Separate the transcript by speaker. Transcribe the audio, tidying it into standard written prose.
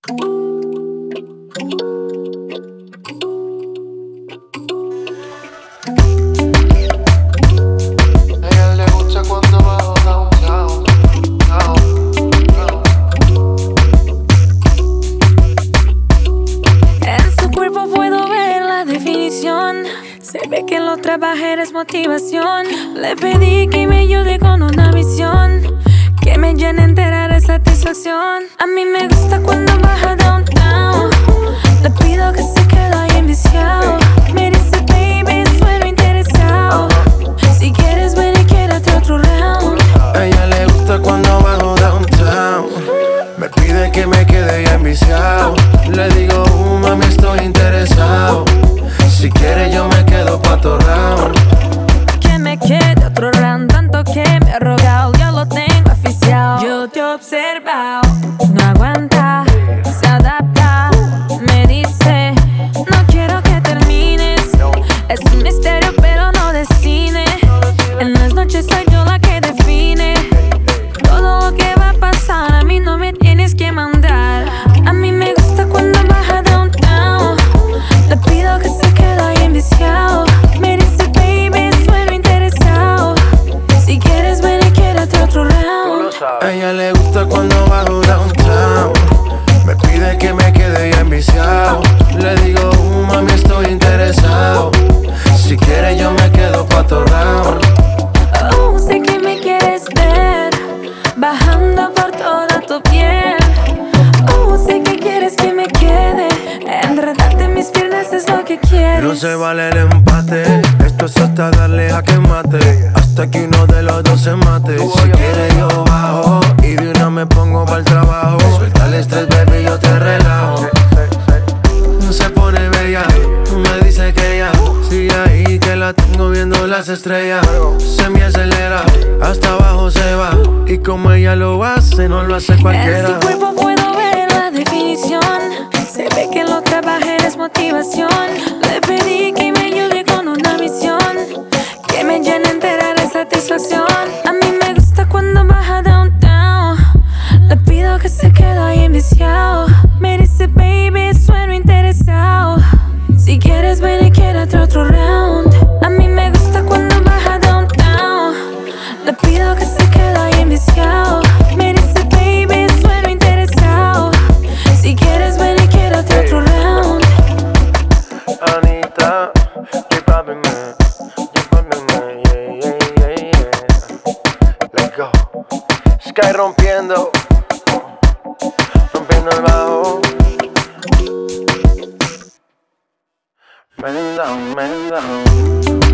Speaker 1: ella le gusta cuando bajo downtown,
Speaker 2: En su cuerpo puedo ver la definición. Se ve que lo trabajar es motivación. Le pedí que me ayude con una visión que me llene entera de satisfacción. A mí me gusta cuando baja downtown. Le pido que se quede ahí enviciado. Me dice baby, sueno interesado. Si quieres ven y quédate otro round.
Speaker 1: A ella le gusta cuando bajo downtown. Me pide que me quede ya enviciado. Le digo, mami, estoy interesado. Si quiere yo me quedo pa' tu round.
Speaker 2: Que me quede otro round, tanto que me ha rogado, ya lo tengo oficial. Yo te he observado, no aguanta, se adapta. Me dice, no quiero que termines. Es un misterio pero no de cine. En las noches soy yo la que define todo lo que va a pasar, a mí no me tienes que mandar. A mí me gusta cuando baja downtown. Le pido que se quede ahí enviciado. Me dice baby, sueno interesado. Si quieres ven y quédate otro round.
Speaker 1: A ella le gusta cuando bajo downtown. Me pide que me quede ya enviciado. Le digo, mami, estoy interesado. Si quiere yo me quedo pa' tu round.
Speaker 2: Oh, sé que me quieres ver bajando por toda tu piel. Oh, sé que quieres que me quede. Enredarte en mis piernas es lo que quieres.
Speaker 1: No se vale el empate. Esto es hasta darle a que mate. Hasta que uno de los dos se mate. Si quiere yo bajo y de una me pongo para el trabajo. Suelta el estrés, baby, yo te relajo. No se pone bella, me dice que ya sigue ahí, que la tengo viendo las estrellas. Se me acelera, hasta abajo se va. Y como ella lo hace, no lo hace cualquiera.
Speaker 2: En su cuerpo puedo ver la definición. Se ve que lo trabajar es motivación. Le pedí que me ayude con una misión que me llene entera de satisfacción. A mí me gusta cuando baja downtown. Le pido que se quede ahí enviciado. Me dice baby, sueno interesado. Si quieres ven y quédate otro round. A mí me gusta cuando baja downtown. Le pido que se quede ahí enviciado. Me dice baby, sueno interesado. Si quieres ven y quédate otro round.
Speaker 1: Anita, yeah. Let's go. Sky rompiendo el bajo. Man down.